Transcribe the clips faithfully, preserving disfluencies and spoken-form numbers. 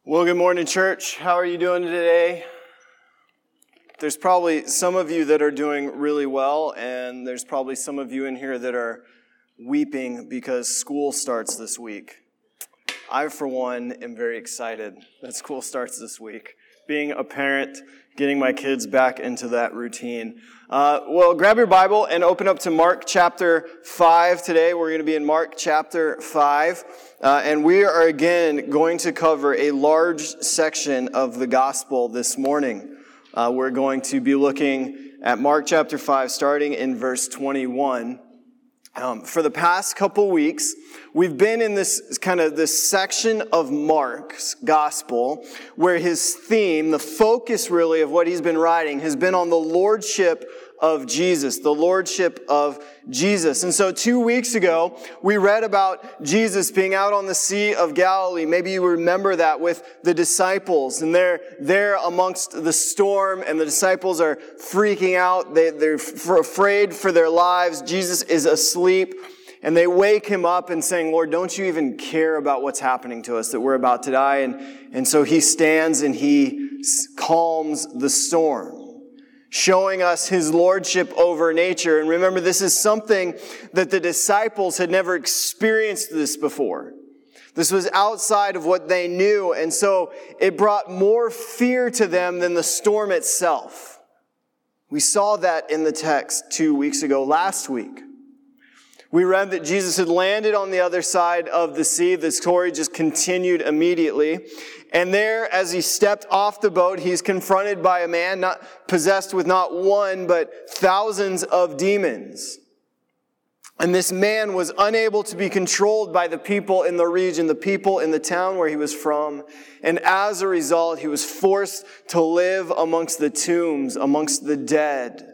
Well, good morning, church. How are you doing today? There's probably some of you that are doing really well, and there's probably some of you in here that are weeping because school starts this week. I, for one, am very excited that school starts this week. Being a parent, getting my kids back into that routine. Uh, well, grab your Bible and open up to Mark chapter five today. We're going to be in Mark chapter five. Uh, and we are again going to cover a large section of the gospel this morning. Uh, we're going to be looking at Mark chapter five, starting in verse twenty-one. Um, for the past couple weeks, we've been in this kind of this section of Mark's gospel where his theme, the focus really of what he's been writing, has been on the lordship of Jesus, the lordship of Jesus. And so two weeks ago, we read about Jesus being out on the Sea of Galilee. Maybe you remember that with the disciples. And they're there amongst the storm, and the disciples are freaking out. They, they're f- afraid for their lives. Jesus is asleep. And they wake him up and saying, Lord, don't you even care about what's happening to us, that we're about to die? And, and so he stands and he calms the storm, showing us his lordship over nature. And remember, this is something that the disciples had never experienced this before. This was outside of what they knew, and so it brought more fear to them than the storm itself. We saw that in the text two weeks ago, last week. We read that Jesus had landed on the other side of the sea. The story just continued immediately. And there, as he stepped off the boat, he's confronted by a man not possessed with not one, but thousands of demons. And this man was unable to be controlled by the people in the region, the people in the town where he was from. And as a result, he was forced to live amongst the tombs, amongst the dead.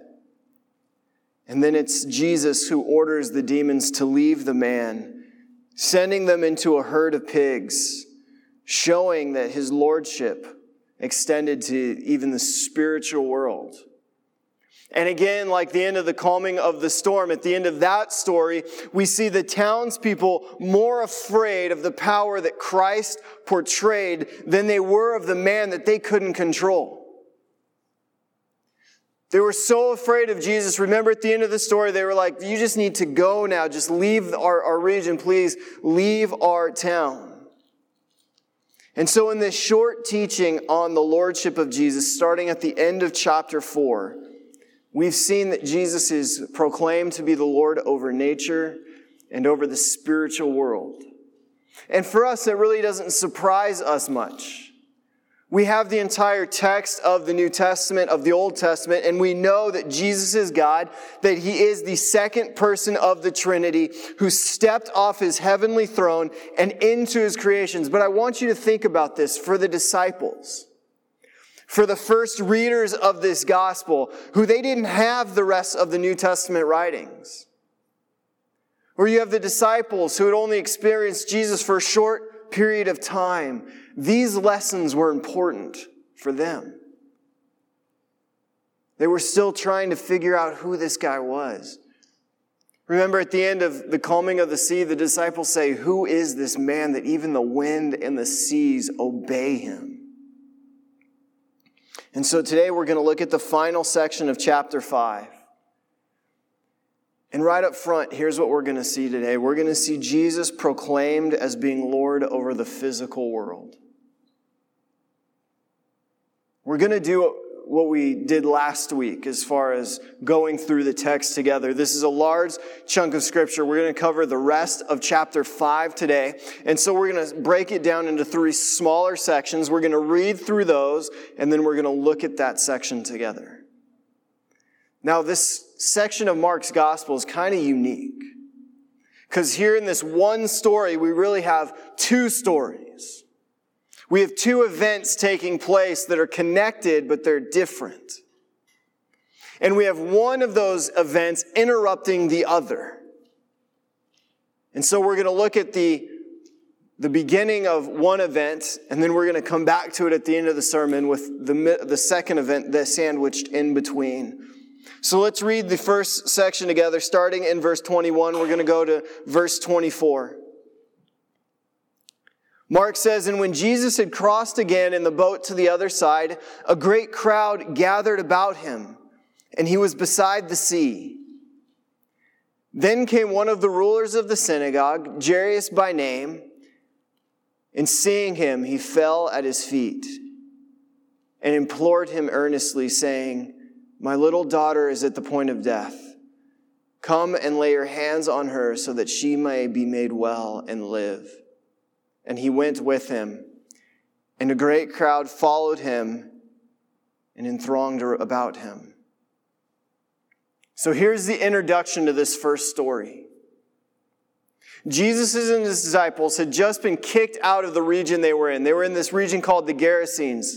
And then it's Jesus who orders the demons to leave the man, sending them into a herd of pigs, showing that his lordship extended to even the spiritual world. And again, like the end of the calming of the storm, at the end of that story, we see the townspeople more afraid of the power that Christ portrayed than they were of the man that they couldn't control. They were so afraid of Jesus. Remember at the end of the story, they were like, you just need to go now. Just leave our, our region, please. Leave our town. And so in this short teaching on the lordship of Jesus, starting at the end of chapter four, we've seen that Jesus is proclaimed to be the Lord over nature and over the spiritual world. And for us, it really doesn't surprise us much. We have the entire text of the New Testament, of the Old Testament, and we know that Jesus is God, that he is the second person of the Trinity who stepped off his heavenly throne and into his creations. But I want you to think about this for the disciples, for the first readers of this gospel, who they didn't have the rest of the New Testament writings. Or you have the disciples who had only experienced Jesus for a short period of time. These lessons were important for them. They were still trying to figure out who this guy was. Remember at the end of the calming of the sea, the disciples say, who is this man that even the wind and the seas obey him? And so today we're going to look at the final section of chapter five. And right up front, here's what we're going to see today. We're going to see Jesus proclaimed as being Lord over the physical world. We're going to do what we did last week as far as going through the text together. This is a large chunk of scripture. We're going to cover the rest of chapter five today. And so we're going to break it down into three smaller sections. We're going to read through those, and then we're going to look at that section together. Now, this section of Mark's gospel is kind of unique, because here in this one story, we really have two stories. We have two events taking place that are connected, but they're different. And we have one of those events interrupting the other. And so we're going to look at the, the beginning of one event, and then we're going to come back to it at the end of the sermon with the, the second event that's sandwiched in between. So let's read the first section together, starting in verse twenty-one. We're going to go to verse twenty-four. Mark says, and when Jesus had crossed again in the boat to the other side, a great crowd gathered about him, and he was beside the sea. Then came one of the rulers of the synagogue, Jairus by name, and seeing him, he fell at his feet and implored him earnestly, saying, my little daughter is at the point of death. Come and lay your hands on her so that she may be made well and live. And he went with him, and a great crowd followed him and enthronged about him. So here's the introduction to this first story. Jesus and his disciples had just been kicked out of the region they were in. They were in this region called the Gerasenes.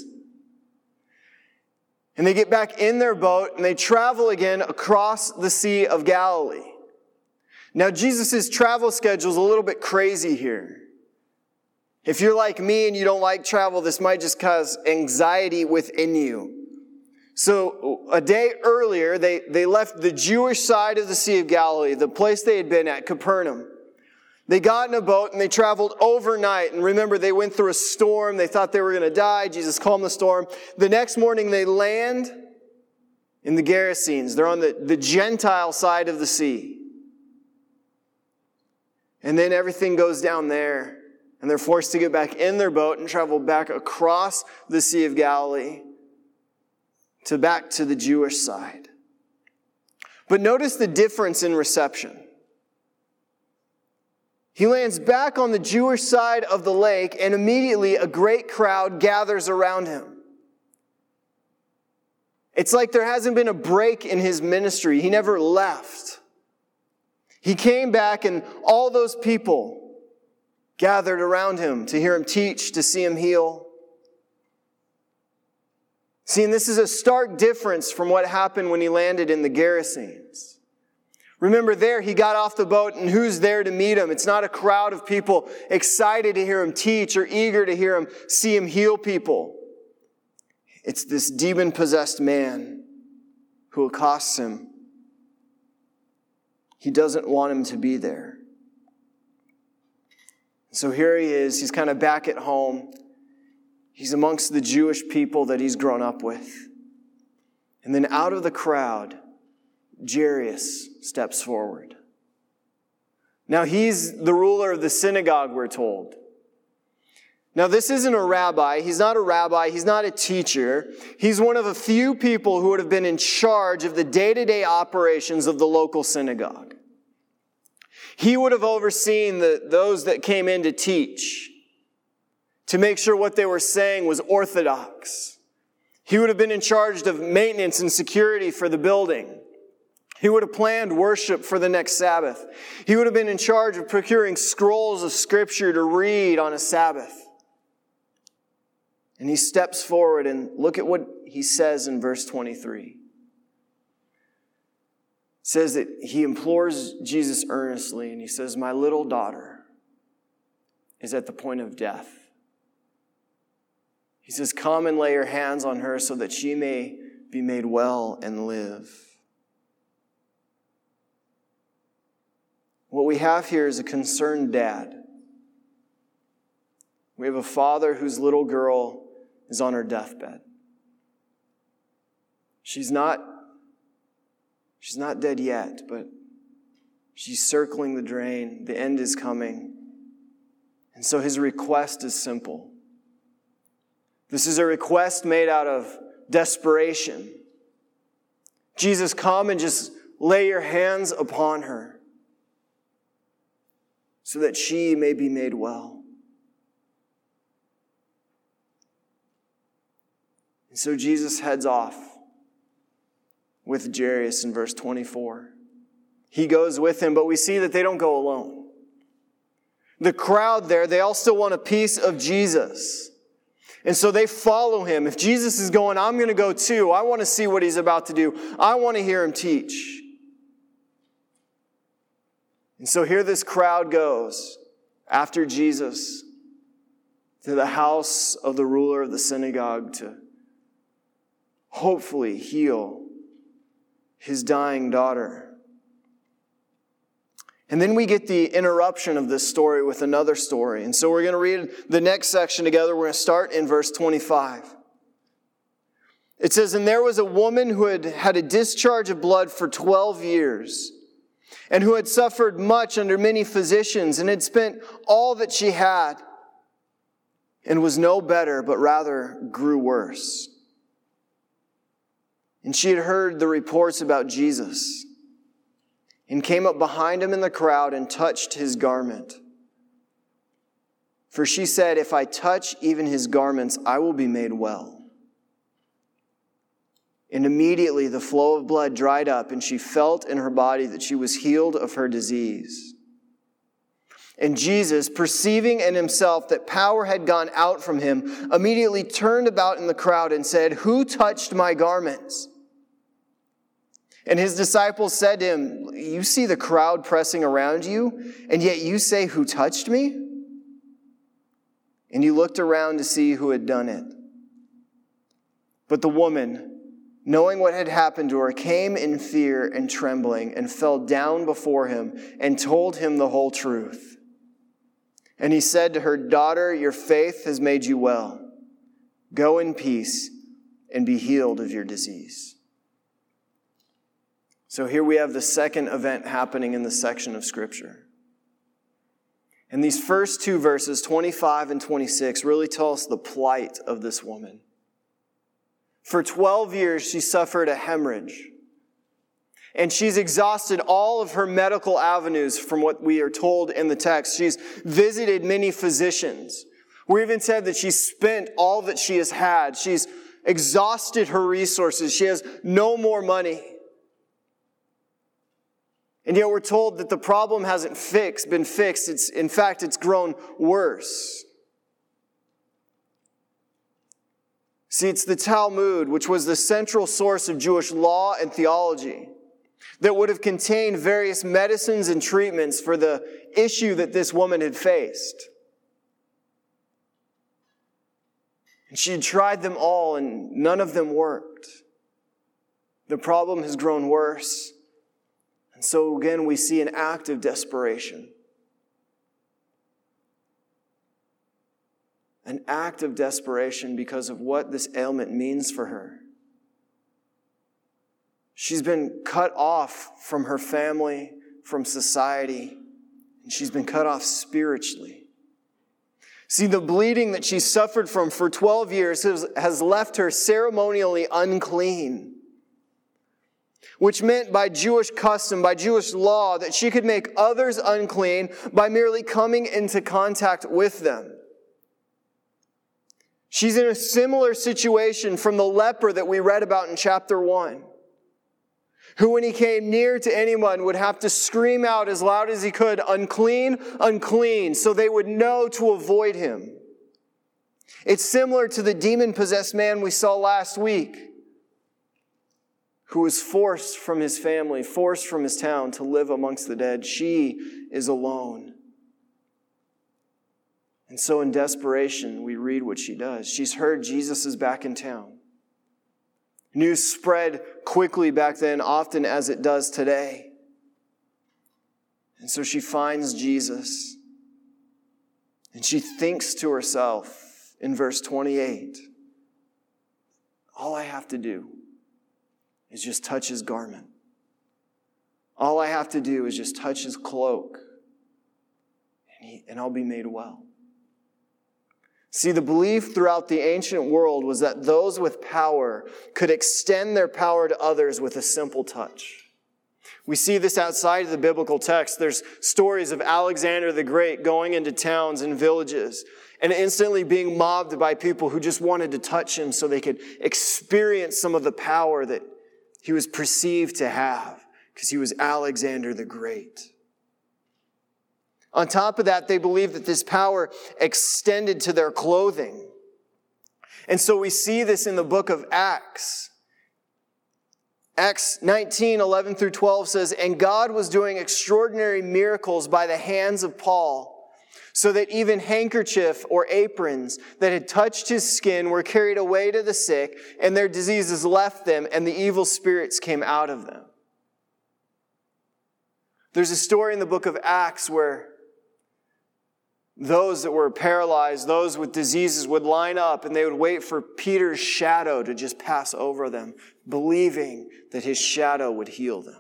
And they get back in their boat and they travel again across the Sea of Galilee. Now Jesus' travel schedule is a little bit crazy here. If you're like me and you don't like travel, this might just cause anxiety within you. So a day earlier, they, they left the Jewish side of the Sea of Galilee, the place they had been at, Capernaum. They got in a boat and they traveled overnight. And remember, they went through a storm. They thought they were going to die. Jesus calmed the storm. The next morning, they land in the Gerasenes. They're on the, the Gentile side of the sea. And then everything goes down there. And they're forced to get back in their boat and travel back across the Sea of Galilee to back to the Jewish side. But notice the difference in reception. He lands back on the Jewish side of the lake, and immediately a great crowd gathers around him. It's like there hasn't been a break in his ministry. He never left. He came back, and all those people gathered around him to hear him teach, to see him heal. See, and this is a stark difference from what happened when he landed in the Gerasenes. Remember there, he got off the boat, and who's there to meet him? It's not a crowd of people excited to hear him teach or eager to hear him, see him heal people. It's this demon-possessed man who accosts him. He doesn't want him to be there. So here he is. He's kind of back at home. He's amongst the Jewish people that he's grown up with. And then out of the crowd, Jairus steps forward. Now he's the ruler of the synagogue, we're told. Now this isn't a rabbi. He's not a rabbi. He's not a teacher. He's one of a few people who would have been in charge of the day-to-day operations of the local synagogue. He would have overseen the, those that came in to teach, to make sure what they were saying was orthodox. He would have been in charge of maintenance and security for the building. He would have planned worship for the next Sabbath. He would have been in charge of procuring scrolls of Scripture to read on a Sabbath. And he steps forward, and look at what he says in verse twenty-three. It says that he implores Jesus earnestly, and he says, my little daughter is at the point of death. He says, come and lay your hands on her so that she may be made well and live. What we have here is a concerned dad. We have a father whose little girl is on her deathbed. She's not, she's not dead yet, but she's circling the drain. The end is coming. And so his request is simple. This is a request made out of desperation. Jesus, come and just lay your hands upon her so that she may be made well. And so Jesus heads off with Jairus in verse twenty-four. He goes with him, but we see that they don't go alone. The crowd there, they all still want a piece of Jesus. And so they follow him. If Jesus is going, I'm going to go too. I want to see what he's about to do. I want to hear him teach. And so here this crowd goes after Jesus to the house of the ruler of the synagogue to hopefully heal his dying daughter. And then we get the interruption of this story with another story. And so we're going to read the next section together. We're going to start in verse twenty-five. It says, "And there was a woman who had had a discharge of blood for twelve years, and who had suffered much under many physicians, and had spent all that she had, and was no better, but rather grew worse. And she had heard the reports about Jesus, and came up behind him in the crowd and touched his garment. For she said, 'If I touch even his garments, I will be made well.' And immediately the flow of blood dried up, and she felt in her body that she was healed of her disease. And Jesus, perceiving in himself that power had gone out from him, immediately turned about in the crowd and said, 'Who touched my garments?' And his disciples said to him, 'You see the crowd pressing around you, and yet you say, "Who touched me?" And he looked around to see who had done it. But the woman, knowing what had happened to her, came in fear and trembling, and fell down before him, and told him the whole truth. And he said to her, 'Daughter, your faith has made you well. Go in peace and be healed of your disease.'" So here we have the second event happening in this section of Scripture. And these first two verses, twenty-five and twenty-six, really tell us the plight of this woman. For twelve years, she suffered a hemorrhage. And she's exhausted all of her medical avenues from what we are told in the text. She's visited many physicians. We even said that she's spent all that she has had. She's exhausted her resources. She has no more money. And yet we're told that the problem hasn't fixed, been fixed. It's, in fact, it's grown worse. See, it's the Talmud, which was the central source of Jewish law and theology, that would have contained various medicines and treatments for the issue that this woman had faced. And she had tried them all, and none of them worked. The problem has grown worse. And so again, we see an act of desperation. An act of desperation because of what this ailment means for her. She's been cut off from her family, from society, and she's been cut off spiritually. See, the bleeding that she suffered from for twelve years has, has left her ceremonially unclean. Which meant by Jewish custom, by Jewish law, that she could make others unclean by merely coming into contact with them. She's in a similar situation from the leper that we read about in chapter one, who when he came near to anyone would have to scream out as loud as he could, "Unclean, unclean," so they would know to avoid him. It's similar to the demon-possessed man we saw last week, who was forced from his family, forced from his town to live amongst the dead. She is alone. And so in desperation, we read what she does. She's heard Jesus is back in town. News spread quickly back then, often as it does today. And so she finds Jesus. And she thinks to herself in verse twenty-eight, all I have to do is just touch his garment. All I have to do is just touch his cloak, and, he, and I'll be made well. See, the belief throughout the ancient world was that those with power could extend their power to others with a simple touch. We see this outside of the biblical text. There's stories of Alexander the Great going into towns and villages and instantly being mobbed by people who just wanted to touch him so they could experience some of the power that he was perceived to have because he was Alexander the Great. On top of that, they believed that this power extended to their clothing. And so we see this in the book of Acts. Acts nineteen, eleven through twelve says, "And God was doing extraordinary miracles by the hands of Paul, so that even handkerchief or aprons that had touched his skin were carried away to the sick, and their diseases left them, and the evil spirits came out of them." There's a story in the book of Acts where those that were paralyzed, those with diseases would line up and they would wait for Peter's shadow to just pass over them, believing that his shadow would heal them.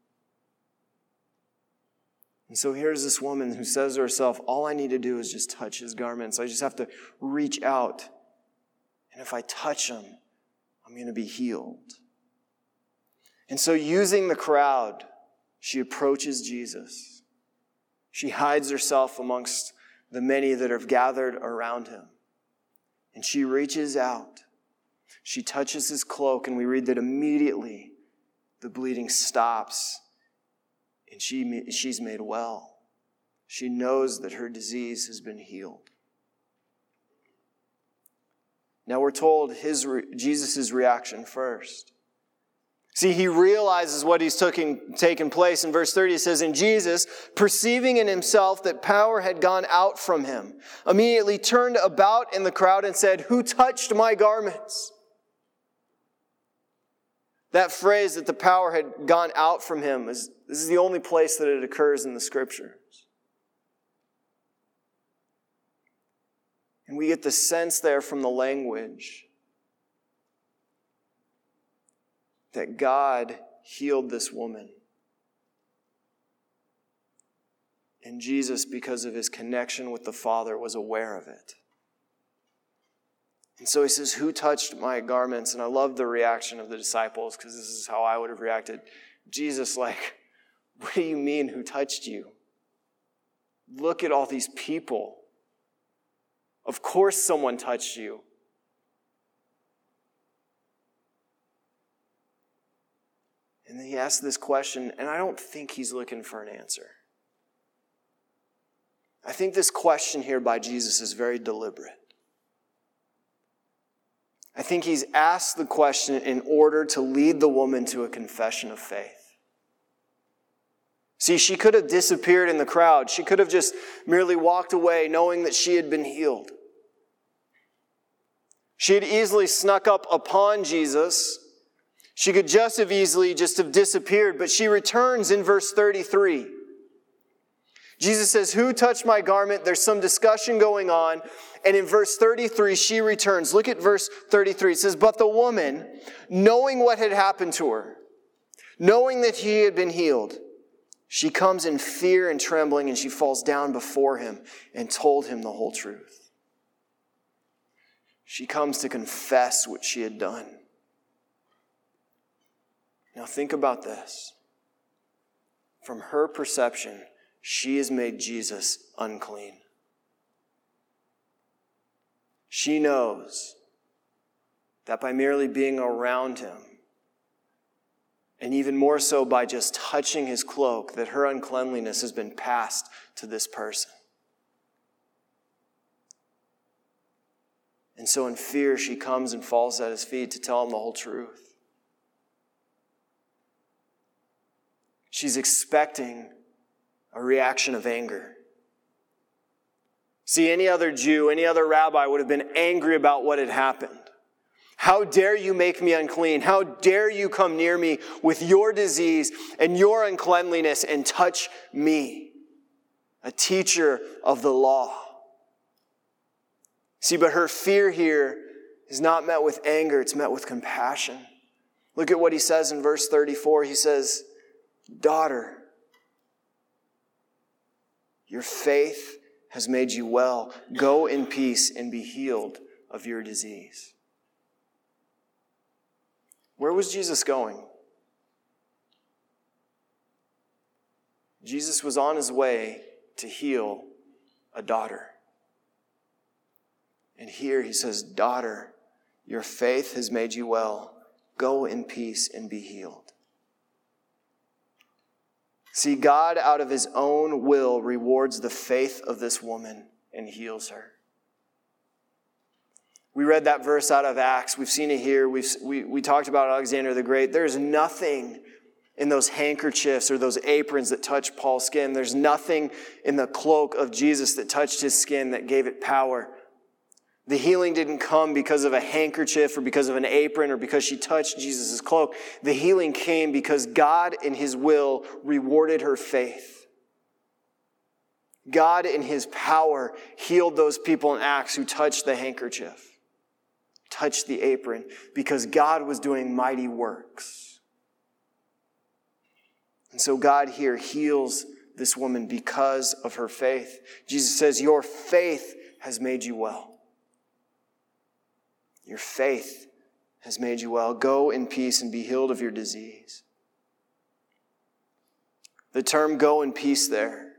And so here's this woman who says to herself, all I need to do is just touch his garments. I just have to reach out. And if I touch him, I'm going to be healed. And so using the crowd, she approaches Jesus. She hides herself amongst the many that have gathered around him. And she reaches out. She touches his cloak, and we read that immediately the bleeding stops, and she, she's made well. She knows that her disease has been healed. Now we're told his Jesus' reaction first. See, he realizes what he's taking, taken place. In verse thirty, it says, and Jesus, perceiving in himself that power had gone out from him, immediately turned about in the crowd and said, who touched my garments? That phrase that the power had gone out from him, is this is the only place that it occurs in the Scriptures. And we get the sense there from the language that God healed this woman. And Jesus, because of his connection with the Father, was aware of it. And so he says, who touched my garments? And I love the reaction of the disciples, because this is how I would have reacted. Jesus, like, what do you mean, who touched you? Look at all these people. Of course someone touched you. And then he asks this question, and I don't think he's looking for an answer. I think this question here by Jesus is very deliberate. I think he's asked the question in order to lead the woman to a confession of faith. See, she could have disappeared in the crowd. She could have just merely walked away knowing that she had been healed. She had easily snuck up upon Jesus. She could just have easily just have disappeared, but she returns in verse thirty-three. Jesus says, who touched my garment? There's some discussion going on. And in verse thirty-three, she returns. Look at verse thirty-three. It says, but the woman, knowing what had happened to her, knowing that he had been healed, she comes in fear and trembling, and she falls down before him and told him the whole truth. She comes to confess what she had done. Now think about this. From her perception, she has made Jesus unclean. She knows that by merely being around him, and even more so by just touching his cloak, that her uncleanliness has been passed to this person. And so in fear, she comes and falls at his feet to tell him the whole truth. She's expecting a reaction of anger. See, any other Jew, any other rabbi would have been angry about what had happened. How dare you make me unclean? How dare you come near me with your disease and your uncleanliness and touch me, a teacher of the law? See, but her fear here is not met with anger, it's met with compassion. Look at what he says in verse thirty-four. He says, daughter, your faith has made you well. Go in peace and be healed of your disease. Where was Jesus going? Jesus was on his way to heal a daughter. And here he says, daughter, your faith has made you well. Go in peace and be healed. See, God, out of his own will, rewards the faith of this woman and heals her. We read that verse out of Acts. We've seen it here. We've, we, we talked about Alexander the Great. There's nothing in those handkerchiefs or those aprons that touched Paul's skin. There's nothing in the cloak of Jesus that touched his skin that gave it power. The healing didn't come because of a handkerchief or because of an apron or because she touched Jesus' cloak. The healing came because God in his will rewarded her faith. God in his power healed those people in Acts who touched the handkerchief, touched the apron, because God was doing mighty works. And so God here heals this woman because of her faith. Jesus says, your faith has made you well. Your faith has made you well. Go in peace and be healed of your disease. The term go in peace there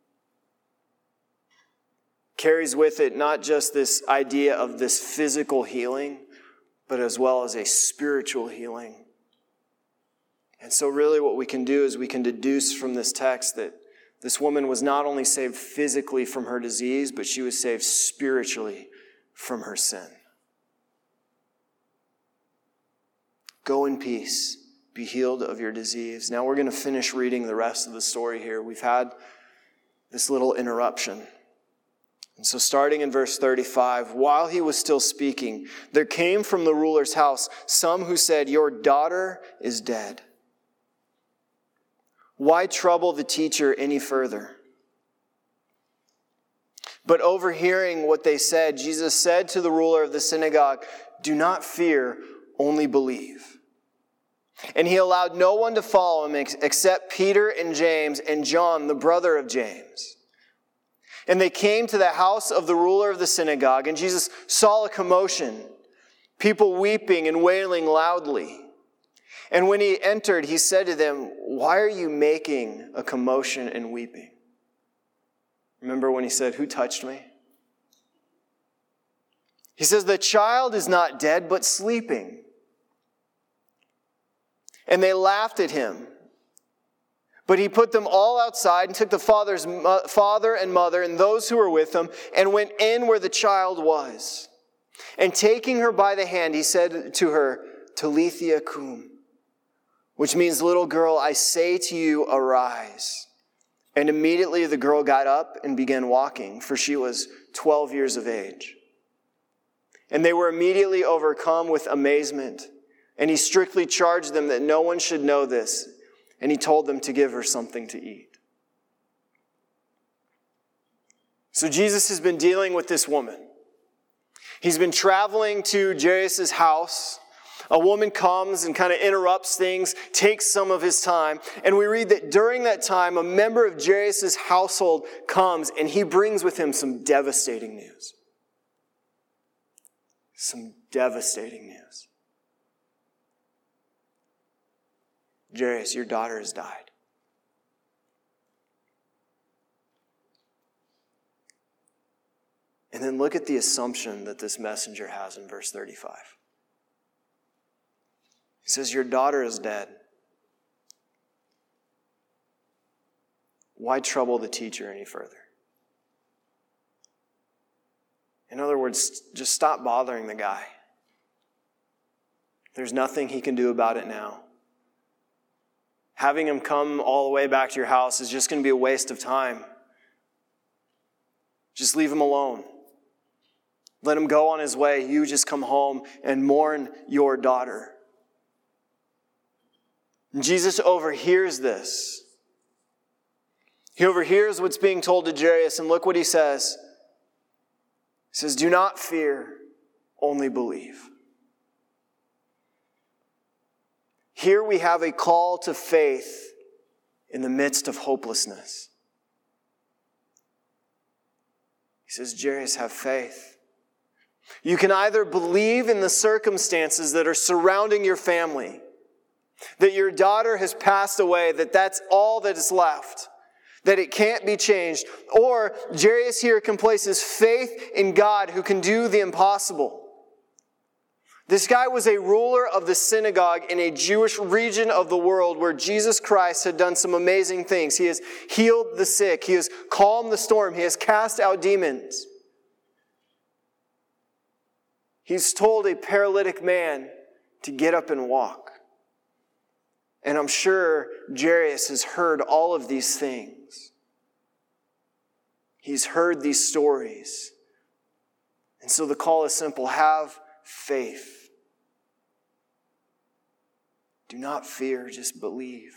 carries with it not just this idea of this physical healing, but as well as a spiritual healing. And so really what we can do is we can deduce from this text that this woman was not only saved physically from her disease, but she was saved spiritually from her sin. Go in peace, be healed of your disease. Now we're going to finish reading the rest of the story here. We've had this little interruption. And so starting in verse thirty-five, while he was still speaking, there came from the ruler's house some who said, your daughter is dead. Why trouble the teacher any further? But overhearing what they said, Jesus said to the ruler of the synagogue, do not fear, only believe. And he allowed no one to follow him except Peter and James and John, the brother of James. And they came to the house of the ruler of the synagogue, and Jesus saw a commotion, people weeping and wailing loudly. And when he entered, he said to them, why are you making a commotion and weeping? Remember when he said, who touched me? He says, the child is not dead, but sleeping. And they laughed at him. But he put them all outside and took the father's mo- father and mother and those who were with them and went in where the child was. And taking her by the hand, he said to her, Talitha cum, which means, little girl, I say to you, arise. And immediately the girl got up and began walking, for she was twelve years of age. And they were immediately overcome with amazement. And he strictly charged them that no one should know this. And he told them to give her something to eat. So Jesus has been dealing with this woman. He's been traveling to Jairus' house. A woman comes and kind of interrupts things, takes some of his time. And we read that during that time, a member of Jairus' household comes and he brings with him some devastating news. Some devastating news. Jairus, your daughter has died. And then look at the assumption that this messenger has in verse thirty-five. He says, your daughter is dead. Why trouble the teacher any further? In other words, just stop bothering the guy. There's nothing he can do about it now. Having him come all the way back to your house is just going to be a waste of time. Just leave him alone. Let him go on his way. You just come home and mourn your daughter. And Jesus overhears this. He overhears what's being told to Jairus, and look what he says. He says, do not fear, only believe. Here we have a call to faith in the midst of hopelessness. He says, Jairus, have faith. You can either believe in the circumstances that are surrounding your family, that your daughter has passed away, that that's all that is left, that it can't be changed, or Jairus here can place his faith in God who can do the impossible. This guy was a ruler of the synagogue in a Jewish region of the world where Jesus Christ had done some amazing things. He has healed the sick. He has calmed the storm. He has cast out demons. He's told a paralytic man to get up and walk. And I'm sure Jairus has heard all of these things. He's heard these stories. And And so the call is simple. Have faith. Do not fear, just believe.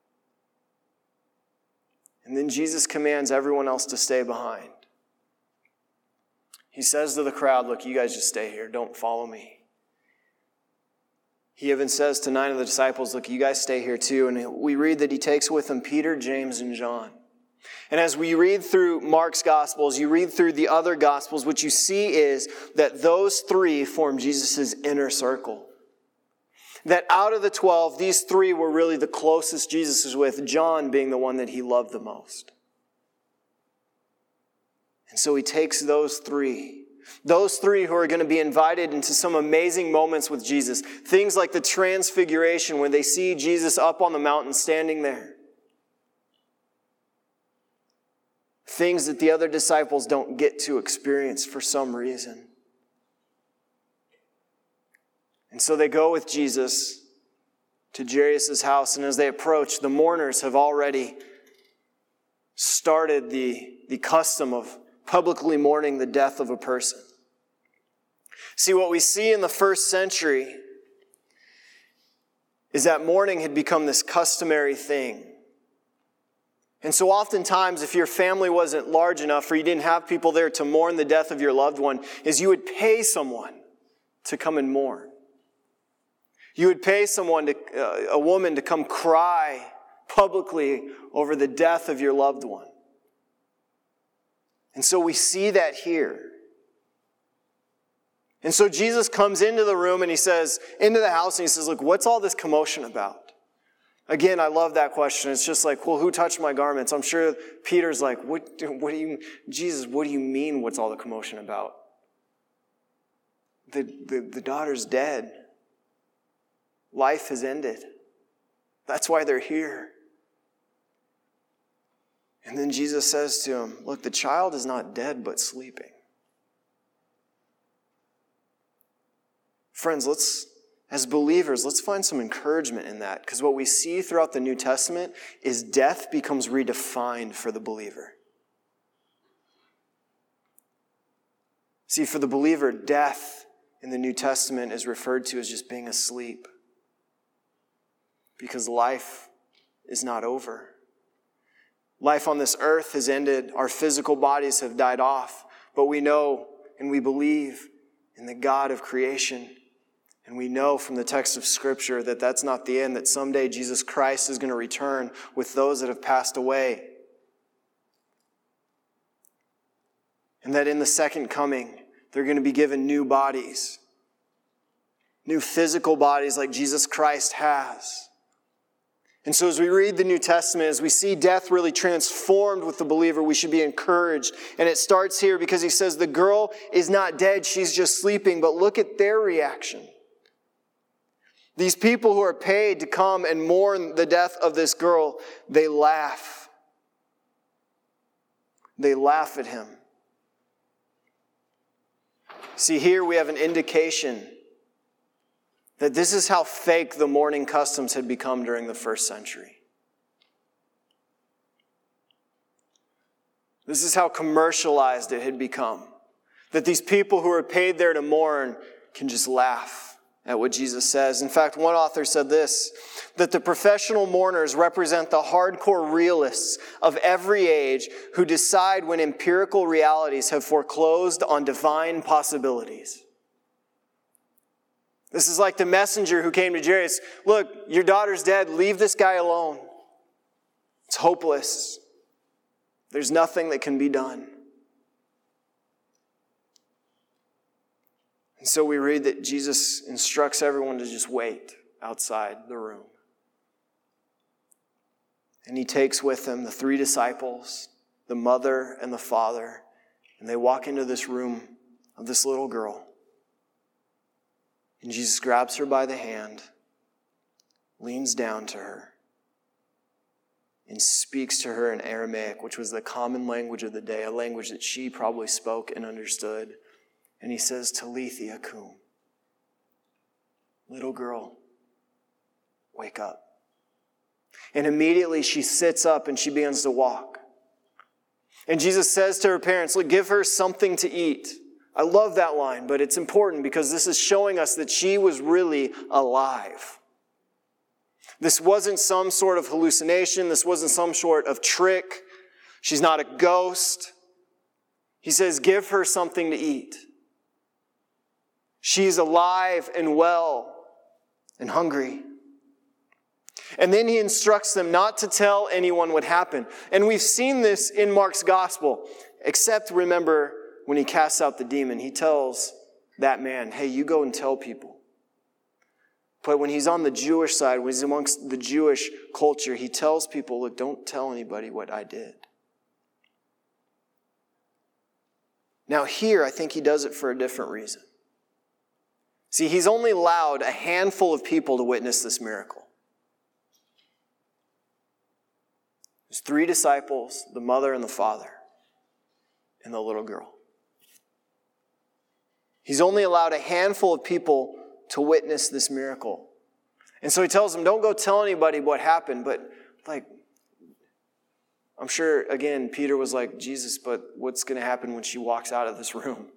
And then Jesus commands everyone else to stay behind. He says to the crowd, look, you guys just stay here. Don't follow me. He even says to nine of the disciples, look, you guys stay here too. And we read that he takes with him Peter, James, and John. And as we read through Mark's Gospels, you read through the other Gospels, what you see is that those three form Jesus' inner circle. That out of the twelve, these three were really the closest Jesus was with, John being the one that he loved the most. And so he takes those three, those three who are going to be invited into some amazing moments with Jesus. Things like the Transfiguration, when they see Jesus up on the mountain standing there. Things that the other disciples don't get to experience for some reason. And so they go with Jesus to Jairus' house, and as they approach, the mourners have already started the, the custom of publicly mourning the death of a person. See, what we see in the first century is that mourning had become this customary thing. And so oftentimes, if your family wasn't large enough or you didn't have people there to mourn the death of your loved one, is you would pay someone to come and mourn. You would pay someone, to, uh, a woman, to come cry publicly over the death of your loved one. And so we see that here. And so Jesus comes into the room and he says, into the house, and he says, look, what's all this commotion about? Again, I love that question. It's just like, well, who touched my garments? I'm sure Peter's like, what, what do you, Jesus, what do you mean what's all the commotion about? The, the, the daughter's dead. Life has ended. That's why they're here. And then Jesus says to him, look, the child is not dead, but sleeping. Friends, let's, as believers, let's find some encouragement in that. Because what we see throughout the New Testament is death becomes redefined for the believer. See, for the believer, death in the New Testament is referred to as just being asleep. Because life is not over. Life on this earth has ended. Our physical bodies have died off. But we know and we believe in the God of creation. And we know from the text of Scripture that that's not the end, that someday Jesus Christ is going to return with those that have passed away. And that in the second coming, they're going to be given new bodies. New physical bodies like Jesus Christ has. And so as we read the New Testament, as we see death really transformed with the believer, we should be encouraged. And it starts here because he says the girl is not dead, she's just sleeping. But look at their reaction. These people who are paid to come and mourn the death of this girl, they laugh. They laugh at him. See, here we have an indication that this is how fake the mourning customs had become during the first century. This is how commercialized it had become. That these people who are paid there to mourn can just laugh at what Jesus says. In fact, one author said this, that the professional mourners represent the hardcore realists of every age who decide when empirical realities have foreclosed on divine possibilities. This is like the messenger who came to Jairus. Look, your daughter's dead. Leave this guy alone. It's hopeless. There's nothing that can be done. And so we read that Jesus instructs everyone to just wait outside the room. And he takes with him the three disciples, the mother and the father, and they walk into this room of this little girl. And Jesus grabs her by the hand, leans down to her, and speaks to her in Aramaic, which was the common language of the day, a language that she probably spoke and understood. And he says, Talitha cum. Little girl, wake up. And immediately she sits up and she begins to walk. And Jesus says to her parents, look, give her something to eat. I love that line, but it's important because this is showing us that she was really alive. This wasn't some sort of hallucination. This wasn't some sort of trick. She's not a ghost. He says, give her something to eat. She's alive and well and hungry. And then he instructs them not to tell anyone what happened. And we've seen this in Mark's gospel, except remember when he casts out the demon, he tells that man, hey, you go and tell people. But when he's on the Jewish side, when he's amongst the Jewish culture, he tells people, look, don't tell anybody what I did. Now here, I think he does it for a different reason. See, he's only allowed a handful of people to witness this miracle. There's three disciples, the mother and the father, and the little girl. He's only allowed a handful of people to witness this miracle. And so he tells them, don't go tell anybody what happened. But like, I'm sure, again, Peter was like, Jesus, but what's going to happen when she walks out of this room?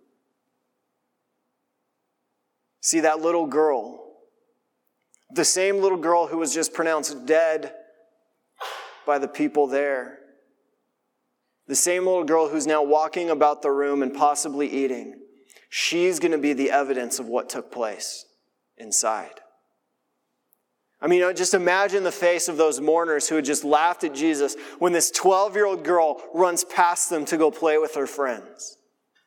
See, that little girl, the same little girl who was just pronounced dead by the people there, the same little girl who's now walking about the room and possibly eating, she's going to be the evidence of what took place inside. I mean, just imagine the face of those mourners who had just laughed at Jesus when this twelve-year-old girl runs past them to go play with her friends.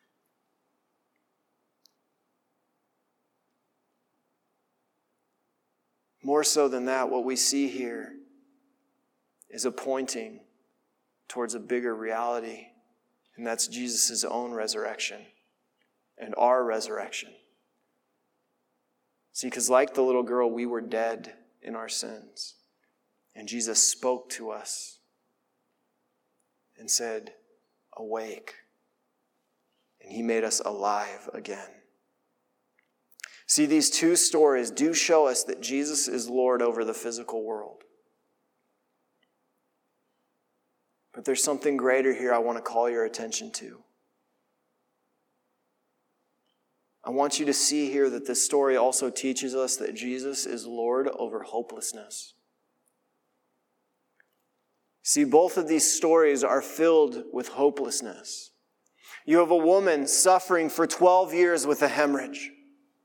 More so than that, what we see here is a pointing towards a bigger reality, and that's Jesus' own resurrection and our resurrection. See, because like the little girl, we were dead in our sins. And Jesus spoke to us and said, awake. And he made us alive again. See, these two stories do show us that Jesus is Lord over the physical world. But there's something greater here I want to call your attention to. I want you to see here that this story also teaches us that Jesus is Lord over hopelessness. See, both of these stories are filled with hopelessness. You have a woman suffering for twelve years with a hemorrhage.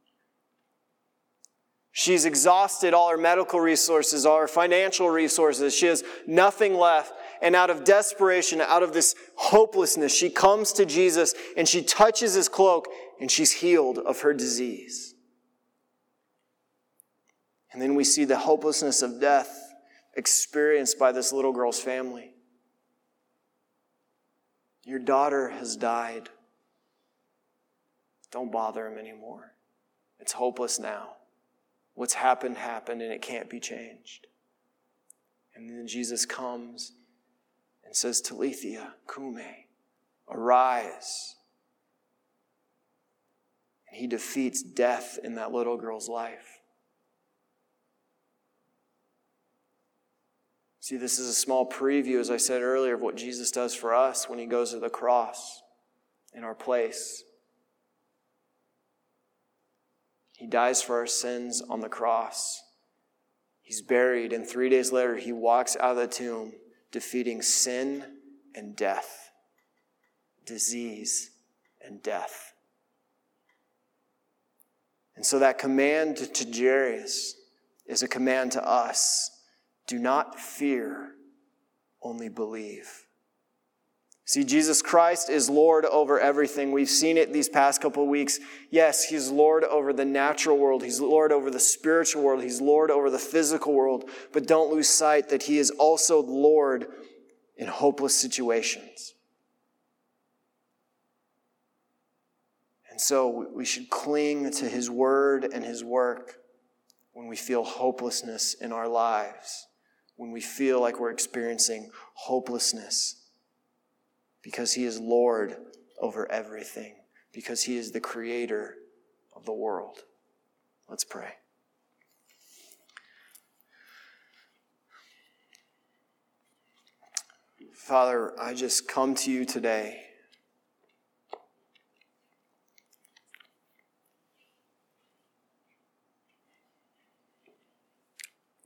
She's exhausted all her medical resources, all her financial resources. She has nothing left. And out of desperation, out of this hopelessness, she comes to Jesus and she touches his cloak and she's healed of her disease. And then we see the hopelessness of death experienced by this little girl's family. Your daughter has died. Don't bother him anymore. It's hopeless now. What's happened, happened, and it can't be changed. And then Jesus comes and says, Talitha, kume, arise. And he defeats death in that little girl's life. See, this is a small preview, as I said earlier, of what Jesus does for us when he goes to the cross in our place. He dies for our sins on the cross. He's buried, and three days later, he walks out of the tomb, defeating sin and death, disease and death. And so that command to Jairus is a command to us. Do not fear, only believe. See, Jesus Christ is Lord over everything. We've seen it these past couple of weeks. Yes, he's Lord over the natural world. He's Lord over the spiritual world. He's Lord over the physical world. But don't lose sight that he is also Lord in hopeless situations. And so we should cling to his word and his work when we feel hopelessness in our lives, when we feel like we're experiencing hopelessness. Because he is Lord over everything. Because he is the creator of the world. Let's pray. Father, I just come to you today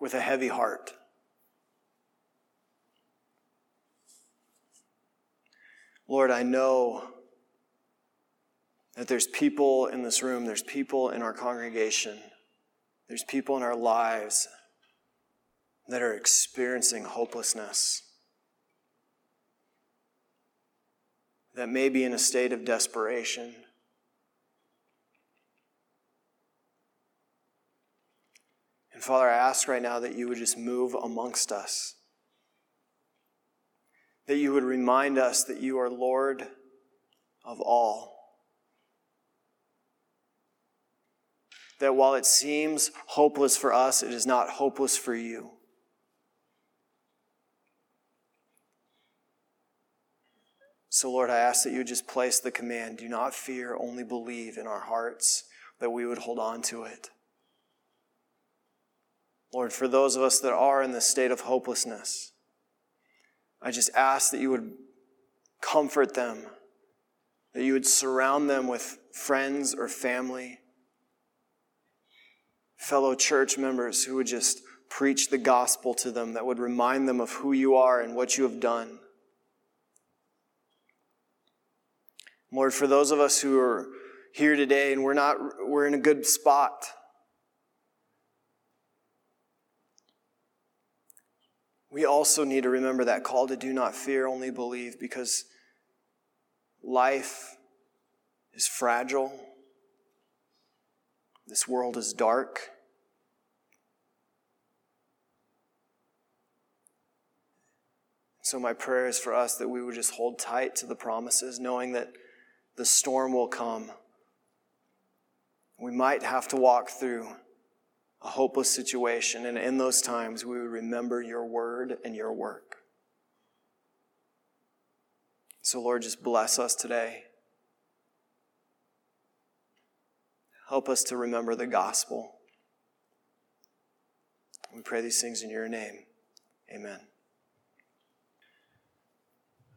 with a heavy heart. Lord, I know that there's people in this room, there's people in our congregation, there's people in our lives that are experiencing hopelessness, that may be in a state of desperation. And Father, I ask right now that you would just move amongst us, that you would remind us that you are Lord of all. That while it seems hopeless for us, it is not hopeless for you. So Lord, I ask that you would just place the command, do not fear, only believe in our hearts, that we would hold on to it. Lord, for those of us that are in this state of hopelessness, I just ask that you would comfort them, that you would surround them with friends or family, fellow church members who would just preach the gospel to them, that would remind them of who you are and what you have done. Lord, for those of us who are here today and we're not, we're in a good spot, we also need to remember that call to do not fear, only believe, because life is fragile. This world is dark. So my prayer is for us that we would just hold tight to the promises, knowing that the storm will come. We might have to walk through a hopeless situation, and in those times we would remember your word and your work. So Lord, just bless us today. Help us to remember the gospel. We pray these things in your name. Amen.